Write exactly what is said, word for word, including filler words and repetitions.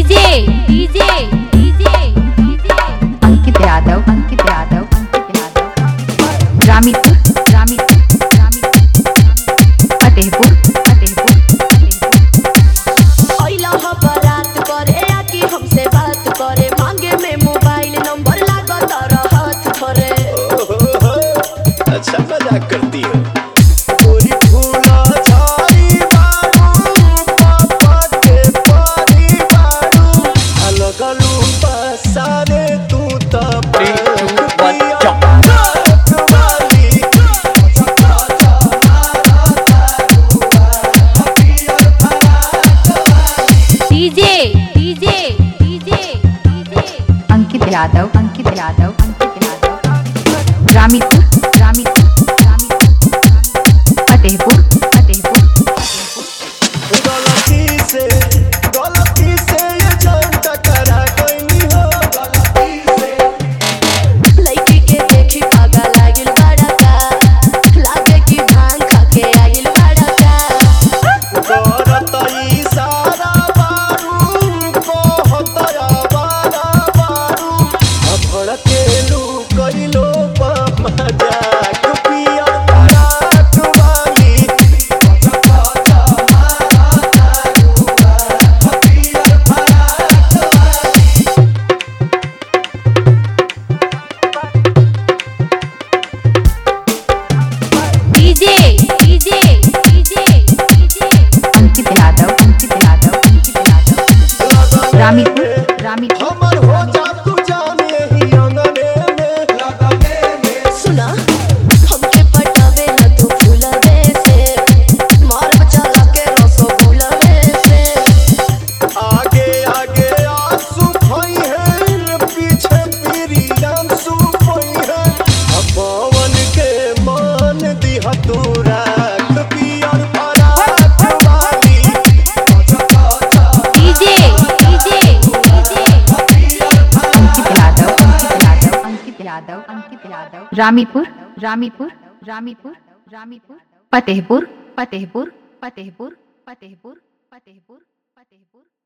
DJ DJ DJ DJ Ankit Yadav Ankit Yadav Ankit Yadav Ramipur Ramipur Ramipur Fatehpur Fatehpur ओइला हो बारात करे आके हमसे बात करे मांगे में मोबाइल नंबर लागो तारा हाथ धरे। अच्छा मजाक करती हो। DJ DJ DJ DJ Ankit Yadav Ankit Yadav Ankit Yadav Ramipur Ramipur Ramipur Fatehpur Fatehpur गलती से गलती से ये जान टकरा गई हो गलती से। लड़की के देखी पागल लागिल बड़ा का लागे कि भांग खा के आगिल बड़ा का। करत इशारा बारू को होतरा बारा बारू अब भड़केलू कइलो मजाक पिया रात वाली DJ DJ DJ DJ Ankit Yadav Ankit Yadav Ankit Yadav Ramipur Ramipur हमर हो जा तू जाने ही अंगने में लगने में। सुना हमके पटावे न तू फूलवे से मार बचाला के रसो फूलवे से। आगे आगे आंसू खोई है पीछे पीरी आंसू खोई है अब पवन के मान दिया तू राख पियर फराक वाली DJ DJ DJ Ankit Yadav Ankit Yadav Ankit Yadav Ankit Yadav Ramipur Ramipur Ramipur Ramipur Fatehpur Fatehpur Fatehpur Fatehpur Fatehpur Fatehpur